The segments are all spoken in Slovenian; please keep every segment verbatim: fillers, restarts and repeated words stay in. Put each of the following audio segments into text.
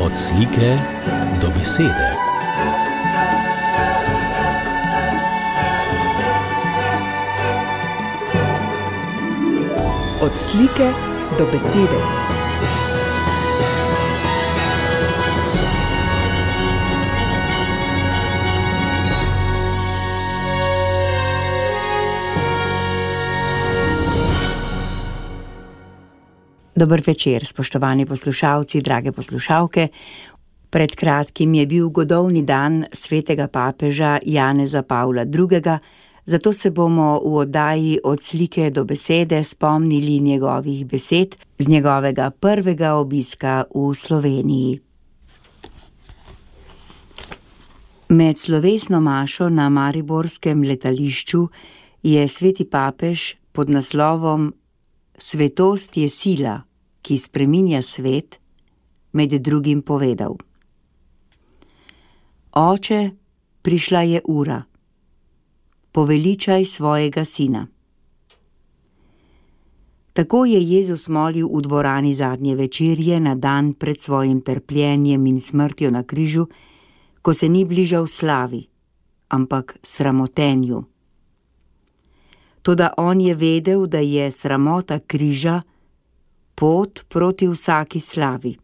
Od slike do besede. Od slike do besede. Dober večer, spoštovani poslušalci, drage poslušalke. Pred kratkim je bil godovni dan svetega papeža Janeza Pavla drugega, zato se bomo v oddaji Od slike do besede spomnili njegovih besed z njegovega prvega obiska v Sloveniji. Med slovesno mašo na mariborskem letališču je sveti papež pod naslovom Svetost je sila, ki spreminja svet, med drugim povedal: Oče, prišla je ura, poveličaj svojega sina. Tako je Jezus molil v dvorani zadnje večerje na dan pred svojim trpljenjem in smrtjo na križu, ko se ni bližal slavi, ampak sramotenju. Toda on je vedel, da je sramota križa pot proti vsaki slavi.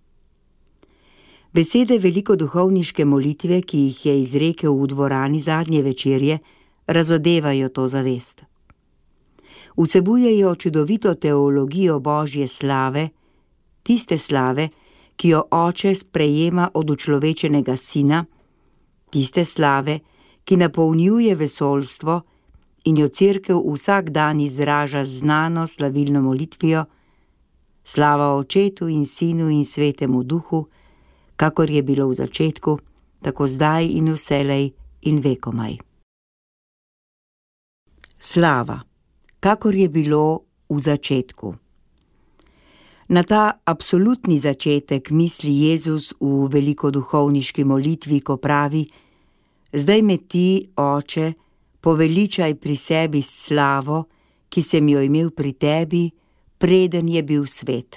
Besede velikoduhovniške molitve, ki jih je izrekel v dvorani zadnje večerje, razodevajo to zavest. Vsebujejo čudovito teologijo Božje slave, tiste slave, ki jo Oče sprejema od učlovečenega Sina, tiste slave, ki napolnjuje vesoljstvo in jo Cerkev vsak dan izraža z znano slavilno molitvijo: Slava Očetu in Sinu in Svetemu Duhu, kakor je bilo v začetku, tako zdaj in vselej in vekomaj. Slava, kakor je bilo v začetku. Na ta absolutni začetek misli Jezus v velikoduhovniški molitvi, ko pravi: Zdaj me ti, Oče, poveličaj pri sebi s slavo, ki sem jo imel pri tebi, preden je bil svet.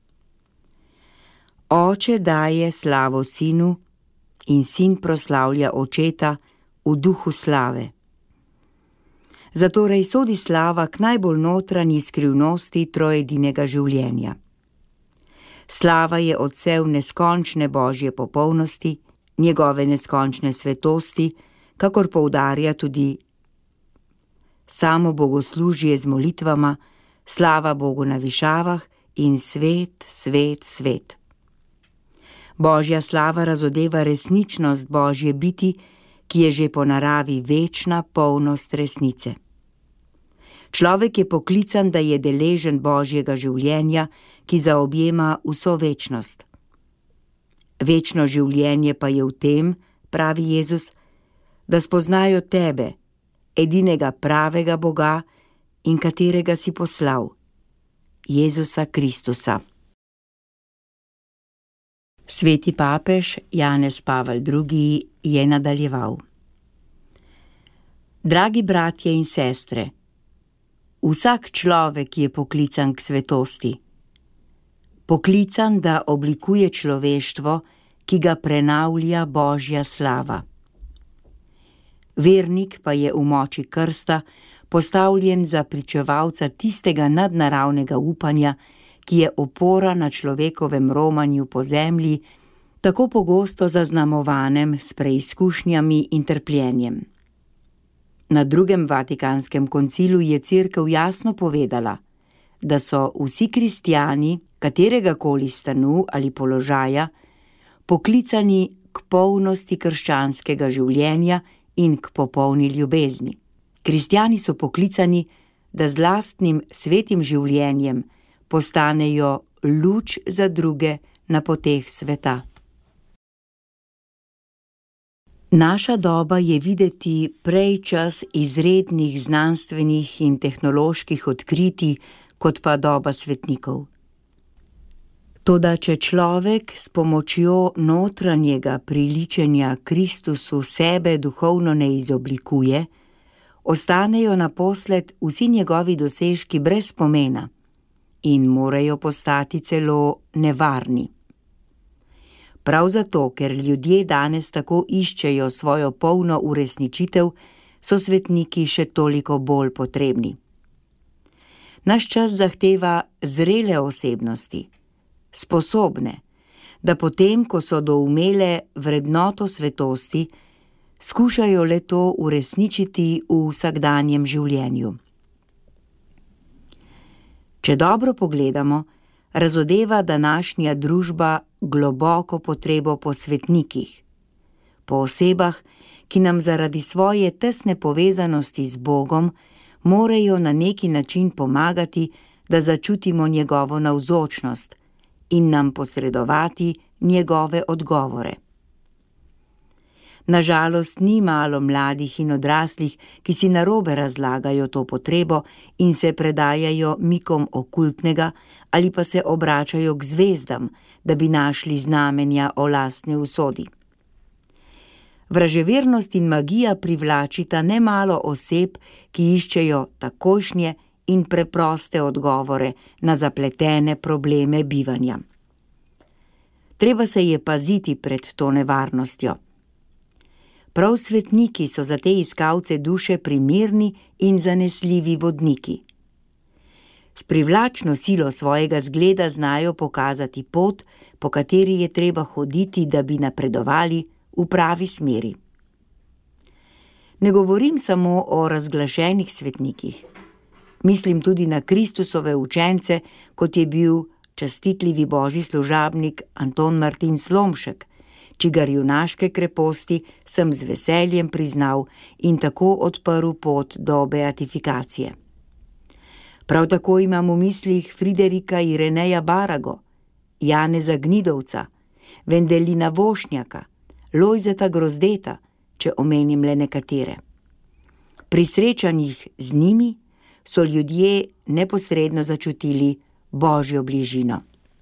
Oče daje slavo Sinu in Sin proslavlja Očeta v duhu slave. Zatorej sodi slava k najbolj notranji skrivnosti trojedinega življenja. Slava je odsev neskončne Božje popolnosti, njegove neskončne svetosti, kakor poudarja tudi samo bogoslužje z molitvama, slava Bogu na višavah in svet, svet, svet. Božja slava razodeva resničnost Božje biti, ki je že po naravi večna polnost resnice. Človek je poklican, da je deležen Božjega življenja, ki zaobjema vso večnost. Večno življenje pa je v tem, pravi Jezus, da spoznajo tebe, edinega pravega Boga in katerega si poslal, Jezusa Kristusa. Sveti papež Janez Pavel drugi je nadaljeval: Dragi bratje in sestre, vsak človek je poklican k svetosti. Poklican, da oblikuje človeštvo, ki ga prenavlja Božja slava. Vernik pa je v moči krsta postavljen za pričevalca tistega nadnaravnega upanja, ki je opora na človekovem romanju po zemlji, tako pogosto zaznamovanem s preizkušnjami in trpljenjem. Na drugem Vatikanskem koncilu je Cerkev jasno povedala, da so vsi kristjani, kateregakoli stanu ali položaja, poklicani k polnosti krščanskega življenja in k popolni ljubezni. Kristjani so poklicani, da z lastnim svetim življenjem postanejo luč za druge na poteh sveta. Naša doba je videti prej čas izrednih znanstvenih in tehnoloških odkritij, kot pa doba svetnikov. Toda če človek s pomočjo notranjega priličenja Kristusu sebe duhovno ne izoblikuje, ostanejo naposled vsi njegovi dosežki brez pomena in morajo postati celo nevarni. Prav zato, ker ljudje danes tako iščejo svojo polno uresničitev, so svetniki še toliko bolj potrebni. Naš čas zahteva zrele osebnosti, sposobne, da potem, ko so doumele vrednoto svetosti, skušajo le to uresničiti v vsakdanjem življenju. Če dobro pogledamo, razodeva današnja družba globoko potrebo po svetnikih, po osebah, ki nam zaradi svoje tesne povezanosti z Bogom morajo na neki način pomagati, da začutimo njegovo navzočnost in nam posredovati njegove odgovore. Nažalost, ni malo mladih in odraslih, ki si narobe razlagajo to potrebo in se predajajo mikom okultnega ali pa se obračajo k zvezdam, da bi našli znamenja o lastni usodi. Vraževernost in magija privlačita nemalo oseb, ki iščejo takojšnje in preproste odgovore na zapletene probleme bivanja. Treba se je paziti pred to nevarnostjo. Prav svetniki so za te iskalce duše primerni in zanesljivi vodniki. S privlačno silo svojega zgleda znajo pokazati pot, po kateri je treba hoditi, da bi napredovali v pravi smeri. Ne govorim samo o razglašenih svetnikih. Mislim tudi na Kristusove učence, kot je bil častitljivi božji služabnik Anton Martin Slomšek, čigar junaške kreposti sem z veseljem priznal in tako odprl pot do beatifikacije. Prav tako imam v mislih Friderika Ireneja Barago, Janeza Gnidovca, Vendelina Vošnjaka, Lojzeta Grozdeta, če omenim le nekatere. Pri srečanjih z njimi so ljudje neposredno začutili božjo bližino.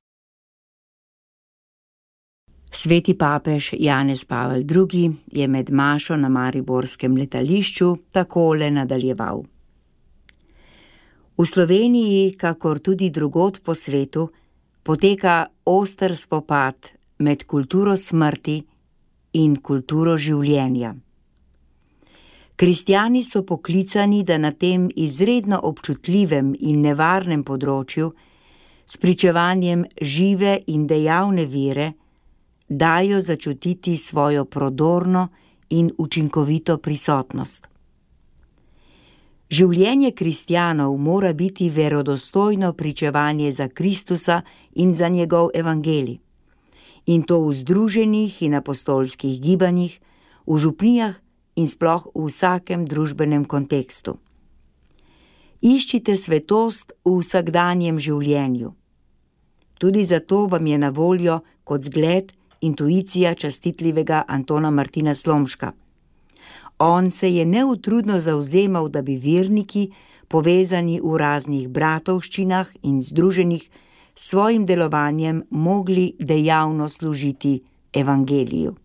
Sveti papež Janez Pavel drugi je med mašo na mariborskem letališču takole nadaljeval. V Sloveniji, kakor tudi drugod po svetu, poteka oster spopad med kulturo smrti in kulturo življenja. Kristjani so poklicani, da na tem izredno občutljivem in nevarnem področju s pričevanjem žive in dejavne vere dajo začutiti svojo prodorno in učinkovito prisotnost. Življenje kristjanov mora biti verodostojno pričevanje za Kristusa in za njegov evangelij, in to v združenih in apostolskih gibanjih, v župnijah in sploh v vsakem družbenem kontekstu. Iščite svetost v vsakdanjem življenju. Tudi zato vam je na voljo kot zgled intuicija častitljivega Antona Martina Slomška. On se je neutrudno zavzemal, da bi verniki, povezani v raznih bratovščinah in združenih, s svojim delovanjem mogli dejavno služiti evangeliju.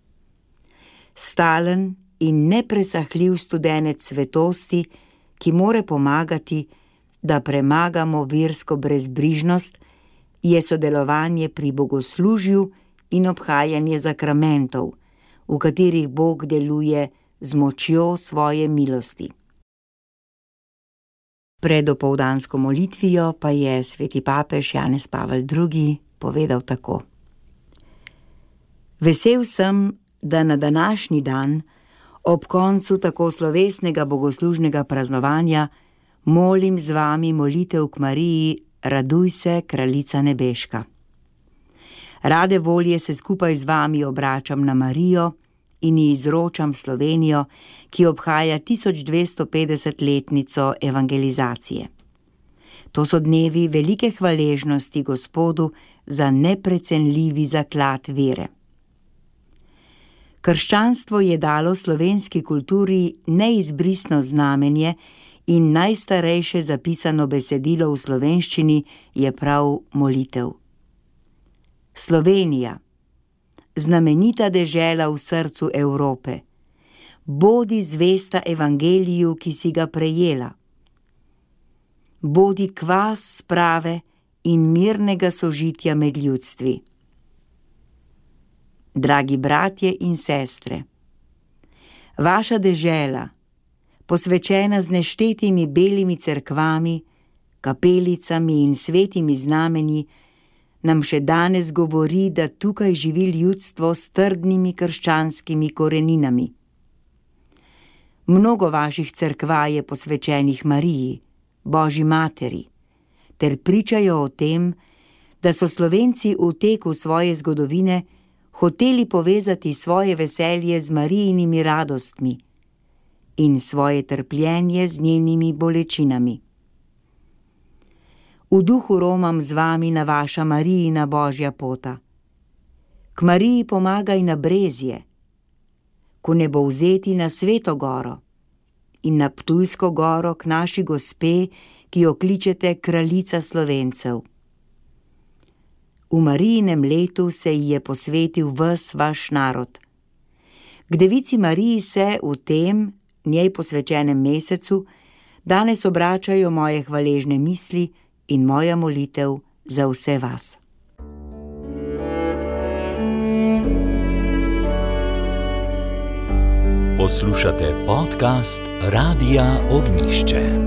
Stalen in nepresahljiv studenec svetosti, ki more pomagati, da premagamo versko brezbrižnost, je sodelovanje pri bogoslužju in obhajanje zakramentov, v katerih Bog deluje z močjo svoje milosti. Pred opoldansko molitvijo pa je sveti papež Janez Pavel drugi povedal tako. Vesel sem, da na današnji dan, ob koncu tako slovesnega bogoslužnega praznovanja, molim z vami molitev k Mariji, raduj se, kraljica nebeška. Rade volje se skupaj z vami obračam na Marijo in ji izročam Slovenijo, ki obhaja tisoč dvesto petdesetletnico evangelizacije. To so dnevi velike hvaležnosti Gospodu za neprecenljivi zaklad vere. Krščanstvo je dalo slovenski kulturi neizbrisno znamenje in najstarejše zapisano besedilo v slovenščini je prav molitev. Slovenija, znamenita dežela v srcu Evrope, bodi zvesta evangeliju, ki si ga prejela. Bodi kvas sprave in mirnega sožitja med ljudstvi. Dragi bratje in sestre, vaša dežela, posvečena z neštetimi belimi cerkvami, kapelicami in svetimi znamenji, nam še danes govori, da tukaj živi ljudstvo s trdnimi krščanskimi koreninami. Mnogo vaših cerkva je posvečenih Mariji, Božji materi, ter pričajo o tem, da so Slovenci v teku svoje zgodovine hoteli povezati svoje veselje z Marijinimi radostmi in svoje trpljenje z njenimi bolečinami. V duhu romam z vami na vaša Marijina Božja pota. K Mariji pomagaj na Brezje, ko ne bo vzeti na Sveto goro in na Ptujsko goro k naši gospe, ki jo kličete kraljica Slovencev. V Marijinem letu se ji je posvetil ves vaš narod. K Devici Mariji se v tem, njej posvečenem mesecu, danes obračajo moje hvaležne misli in moja molitev za vse vas. Poslušate podcast Radia Ognjišče.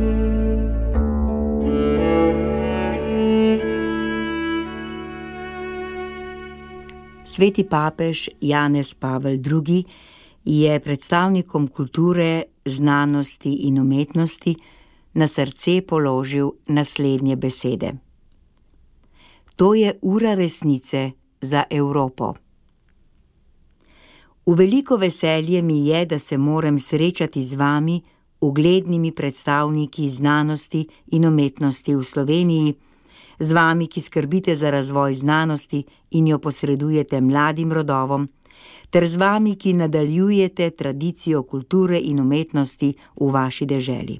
Sveti papež Janez Pavel drugi. je predstavnikom kulture, znanosti in umetnosti na srce položil naslednje besede. To je ura resnice za Evropo. V veliko veselje mi je, da se moram srečati z vami, uglednimi predstavniki znanosti in umetnosti v Sloveniji, z vami, ki skrbite za razvoj znanosti in jo posredujete mladim rodovom, ter z vami, ki nadaljujete tradicijo kulture in umetnosti v vaši deželi.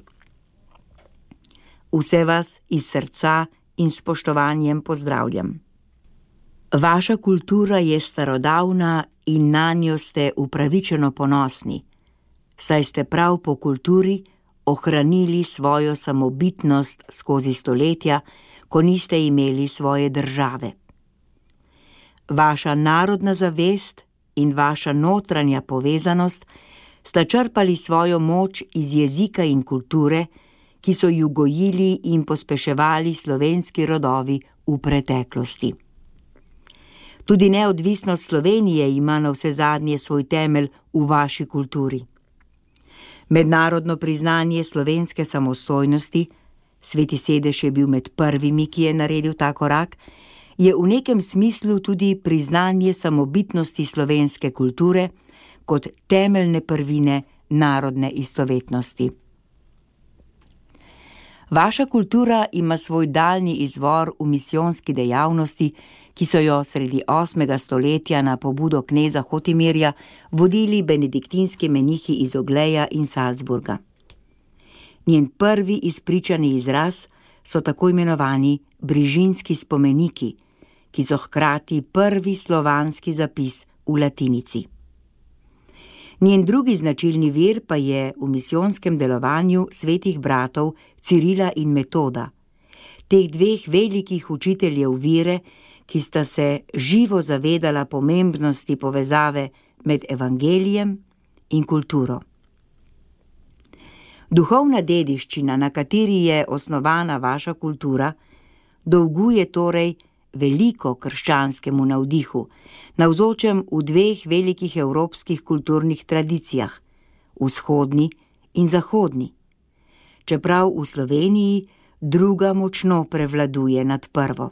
Vse vas iz srca in spoštovanjem pozdravljam. Vaša kultura je starodavna in nanjo ste upravičeno ponosni, saj ste prav po kulturi ohranili svojo samobitnost skozi stoletja, ko niste imeli svoje države. Vaša narodna zavest in vaša notranja povezanost sta črpali svojo moč iz jezika in kulture, ki so ju gojili in pospeševali slovenski rodovi v preteklosti. Tudi neodvisnost Slovenije ima na vse zadnje svoj temelj v vaši kulturi. Mednarodno priznanje slovenske samostojnosti, Sveti sedež je bil med prvimi, ki je naredil ta korak, je v nekem smislu tudi priznanje samobitnosti slovenske kulture kot temeljne prvine narodne istovetnosti. Vaša kultura ima svoj daljni izvor v misijonski dejavnosti, ki so jo sredi osmega stoletja na pobudo kneza Hotimirja vodili benediktinski menihi iz Ogleja in Salzburga. Njen prvi izpričani izraz so tako imenovani brižinski spomeniki, ki so hkrati prvi slovanski zapis v latinici. Njen drugi značilni vir pa je v misijonskem delovanju svetih bratov Cirila in Metoda, teh dveh velikih učiteljev vire, ki sta se živo zavedala pomembnosti povezave med evangelijem in kulturo. Duhovna dediščina, na kateri je osnovana vaša kultura, dolguje torej veliko krščanskemu navdihu, navzočem v dveh velikih evropskih kulturnih tradicijah, vzhodni in zahodni, čeprav v Sloveniji druga močno prevladuje nad prvo.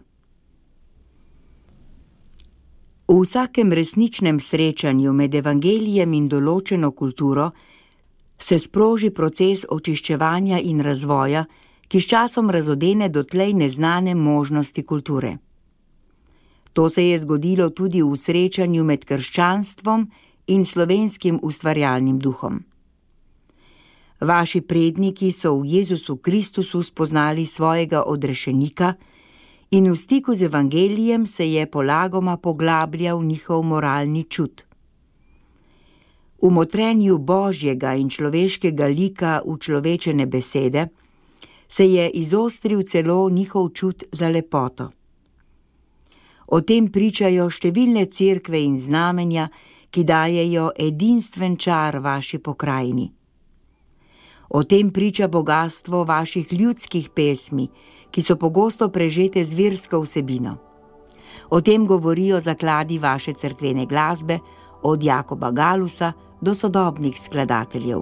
V vsakem resničnem srečanju med evangelijem in določeno kulturo se sproži proces očiščevanja in razvoja, ki s časom razodene dotlej neznane možnosti kulture. To se je zgodilo tudi v srečanju med krščanstvom in slovenskim ustvarjalnim duhom. Vaši predniki so v Jezusu Kristusu spoznali svojega odrešenika in v stiku z evangelijem se je polagoma poglabljal njihov moralni čut. V motrenju Božjega in človeškega lika v človečene besede se je izostril celo njihov čut za lepoto. O tem pričajo številne cerkve in znamenja, ki dajejo edinstven čar vaši pokrajini. O tem priča bogastvo vaših ljudskih pesmi, ki so pogosto prežete z virsko vsebino. O tem govorijo zakladi vaše cerkvene glasbe, od Jakoba Galusa do sodobnih skladateljev.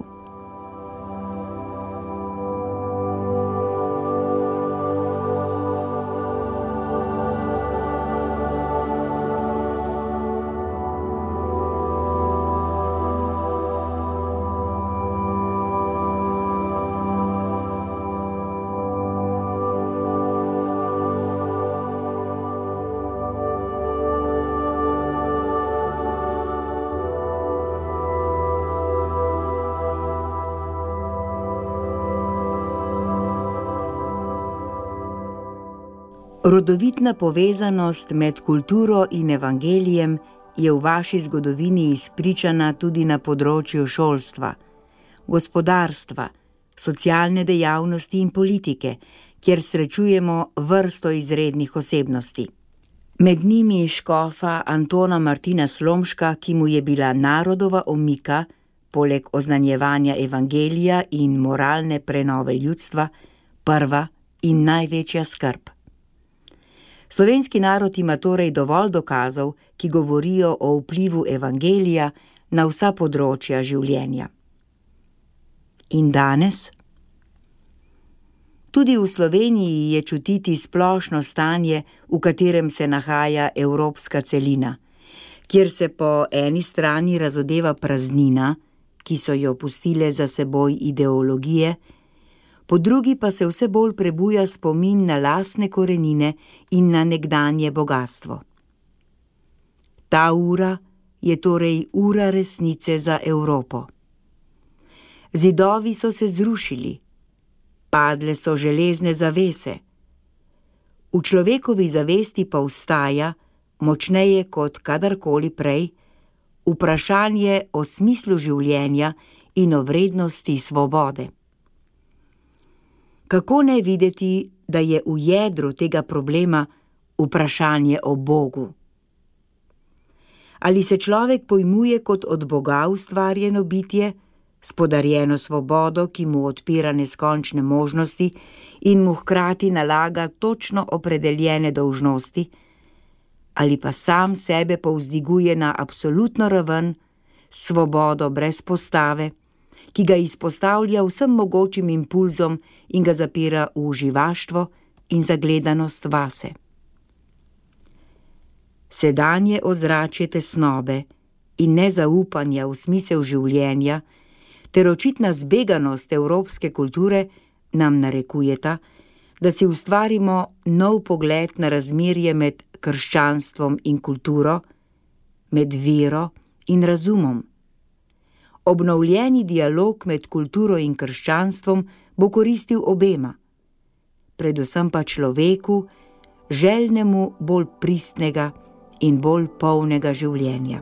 Rodovitna povezanost med kulturo in evangelijem je v vaši zgodovini izpričana tudi na področju šolstva, gospodarstva, socialne dejavnosti in politike, kjer srečujemo vrsto izrednih osebnosti. Med njimi škofa Antona Martina Slomška, ki mu je bila narodova omika, poleg oznanjevanja evangelija in moralne prenove ljudstva, prva in največja skrb. Slovenski narod ima torej dovolj dokazov, ki govorijo o vplivu evangelija na vsa področja življenja. In danes? Tudi v Sloveniji je čutiti splošno stanje, v katerem se nahaja evropska celina, kjer se po eni strani razodeva praznina, ki so jo pustile za seboj ideologije, po drugi pa se vse bolj prebuja spomin na lastne korenine in na nekdanje bogastvo. Ta ura je torej ura resnice za Evropo. Zidovi so se zrušili, padle so železne zavese. V človekovi zavesti pa vstaja, močneje kot kadarkoli prej, vprašanje o smislu življenja in o vrednosti svobode. Kako ne videti, da je v jedru tega problema vprašanje o Bogu? Ali se človek pojmuje kot od Boga ustvarjeno bitje, s podarjeno svobodo, ki mu odpira neskončne možnosti in mu hkrati nalaga točno opredeljene dolžnosti, ali pa sam sebe povzdiguje na absolutno raven, svobodo brez postave, ki ga izpostavlja vsem mogočim impulzom in ga zapira v živaštvo in zagledanost vase. Sedanje ozračje tesnobe in nezaupanja v smisel življenja ter očitna zbeganost evropske kulture nam narekujeta, da si ustvarimo nov pogled na razmerje med krščanstvom in kulturo, med vero in razumom. Obnovljeni dialog med kulturo in krščanstvom bo koristil obema, predvsem pa človeku, željnemu bolj pristnega in bolj polnega življenja.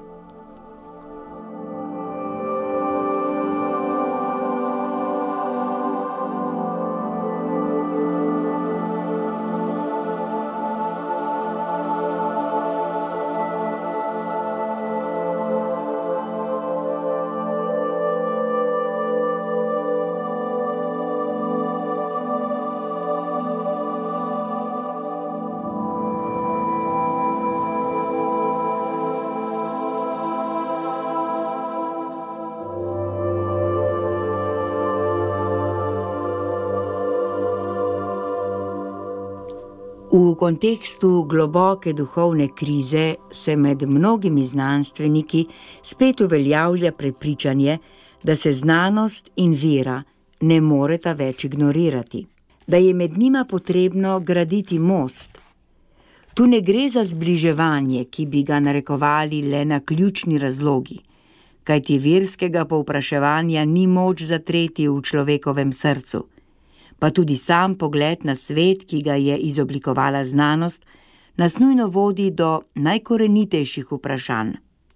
V kontekstu globoke duhovne krize se med mnogimi znanstveniki spet uveljavlja prepričanje, da se znanost in vera ne moreta več ignorirati, da je med njima potrebno graditi most. Tu ne gre za zbliževanje, ki bi ga narekovali le na ključni razlogi, kajti verskega povpraševanja ni moč zatreti v človekovem srcu, pa tudi sam pogled na svet, ki ga je izoblikovala znanost, nas nujno vodi do najkorenitejših vprašanj.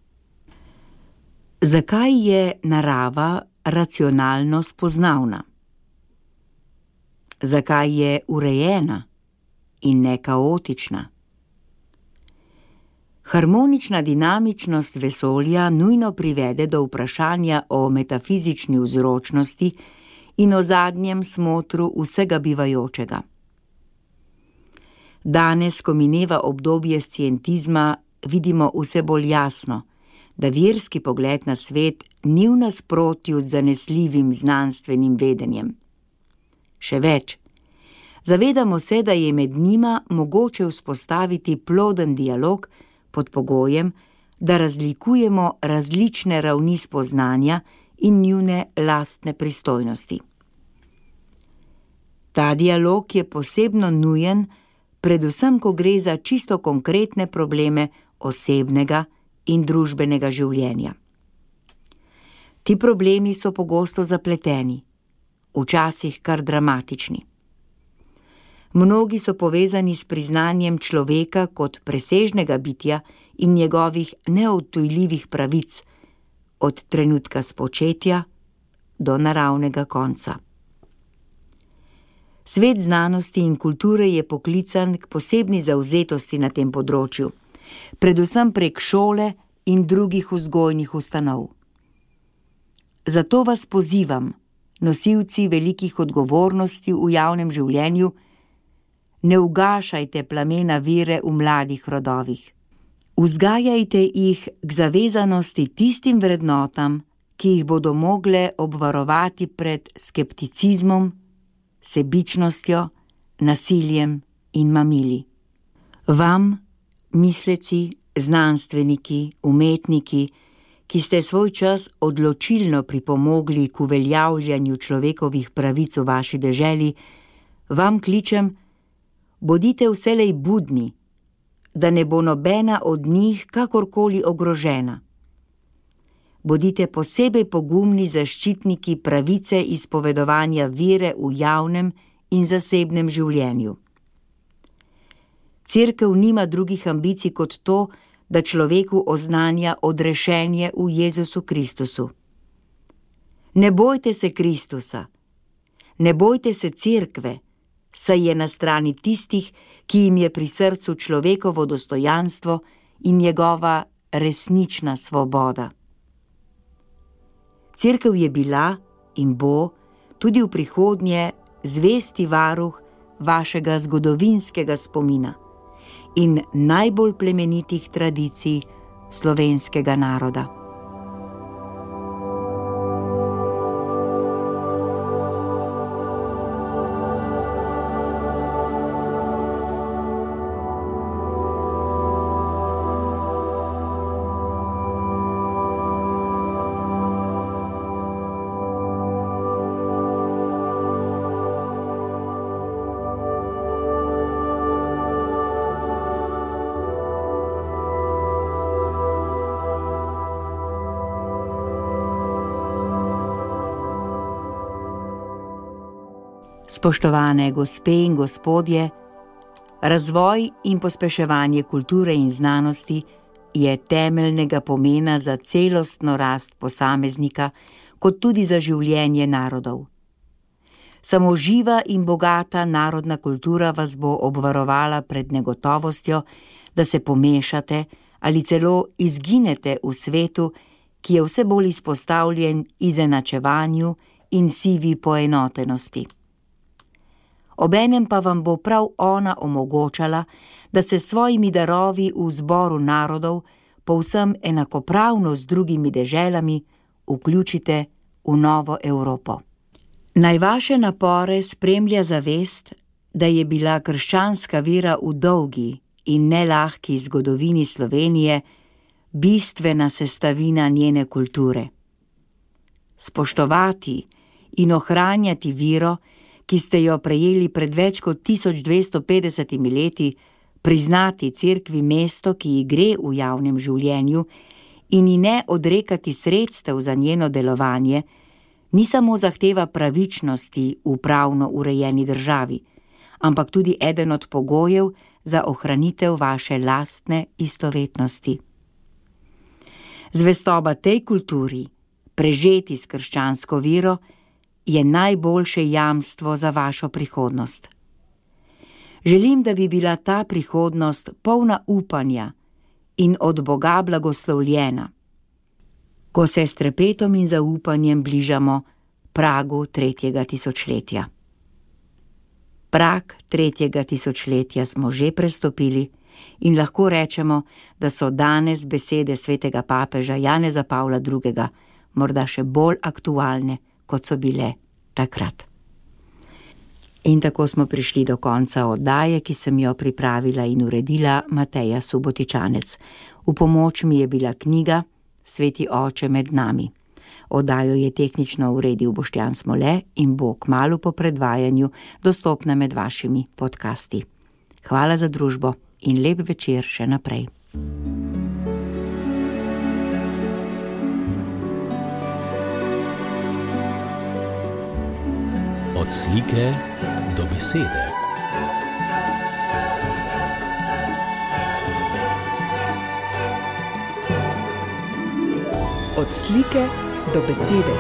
Zakaj je narava racionalno spoznavna? Zakaj je urejena in ne kaotična? Harmonična dinamičnost vesolja nujno privede do vprašanja o metafizični vzročnosti in o zadnjem smotru vsega bivajočega. Danes, ko mineva obdobje scientizma, vidimo vse bolj jasno, da verski pogled na svet ni v nasprotju z zanesljivim znanstvenim vedenjem. Še več, zavedamo se, da je med njima mogoče vzpostaviti ploden dialog pod pogojem, da razlikujemo različne ravni spoznanja in njune lastne pristojnosti. Ta dialog je posebno nujen, predvsem ko gre za čisto konkretne probleme osebnega in družbenega življenja. Ti problemi so pogosto zapleteni, včasih kar dramatični. Mnogi so povezani s priznanjem človeka kot presežnega bitja in njegovih neodtujljivih pravic, od trenutka spočetja do naravnega konca. Svet znanosti in kulture je poklican k posebni zavzetosti na tem področju, predvsem prek šole in drugih vzgojnih ustanov. Zato vas pozivam, nosilci velikih odgovornosti v javnem življenju, ne ugašajte plamena vere v mladih rodovih. Vzgajajte jih k zavezanosti tistim vrednotam, ki jih bodo mogle obvarovati pred skepticizmom, sebičnostjo, nasiljem in mamili. Vam, misleci, znanstveniki, umetniki, ki ste svoj čas odločilno pripomogli k uveljavljanju človekovih pravic v vaši deželi, vam kličem, bodite vselej budni, da ne bo nobena od njih kakorkoli ogrožena. Bodite posebej pogumni zaščitniki pravice izpovedovanja vere v javnem in zasebnem življenju. Cerkev nima drugih ambicij kot to, da človeku oznanja odrešenje v Jezusu Kristusu. Ne bojte se Kristusa, ne bojte se cerkve, saj je na strani tistih, ki jim je pri srcu človekovo dostojanstvo in njegova resnična svoboda. Cerkev je bila in bo tudi v prihodnje zvesti varuh vašega zgodovinskega spomina in najbolj plemenitih tradicij slovenskega naroda. Spoštovane gospe in gospodje, razvoj in pospeševanje kulture in znanosti je temeljnega pomena za celostno rast posameznika, kot tudi za življenje narodov. Samo živa in bogata narodna kultura vas bo obvarovala pred negotovostjo, da se pomešate ali celo izginete v svetu, ki je vse bolj izpostavljen izenačevanju in sivi poenotenosti. Obenem pa vam bo prav ona omogočala, da se s svojimi darovi v zboru narodov povsem enakopravno z drugimi deželami vključite v novo Evropo. Naj vaše napore spremlja zavest, da je bila krščanska vera v dolgi in nelahki zgodovini Slovenije bistvena sestavina njene kulture. Spoštovati in ohranjati vero, ki ste jo prejeli pred več kot tisoč dvesto petdesetimi leti, priznati cerkvi mesto, ki ji gre v javnem življenju, in ji ne odrekati sredstev za njeno delovanje, ni samo zahteva pravičnosti v pravno urejeni državi, ampak tudi eden od pogojev za ohranitev vaše lastne istovetnosti. Zvestoba tej kulturi, prežeti s krščansko vero, je najboljše jamstvo za vašo prihodnost. Želim, da bi bila ta prihodnost polna upanja in od Boga blagoslovljena, ko se s trepetom in zaupanjem bližamo pragu tretjega tisočletja. Prag tretjega tisočletja smo že prestopili in lahko rečemo, da so danes besede svetega papeža Janeza Pavla drugega morda še bolj aktualne, kot so bile takrat. In tako smo prišli do konca oddaje, ki sem jo pripravila in uredila Mateja Subotičanec. V pomoč mi je bila knjiga Sveti oče med nami. Oddajo je tehnično uredil Boštjan Smole in bo kmalu po predvajanju dostopna med vašimi podcasti. Hvala za družbo in lep večer še naprej. Od slike do besede. Od slike do besede.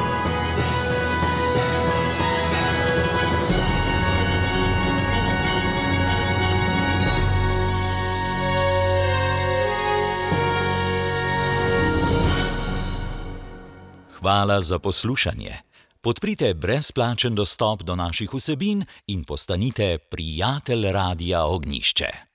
Hvala za poslušanje. Podprite brezplačen dostop do naših vsebin in postanite prijatelj Radia Ognjišče.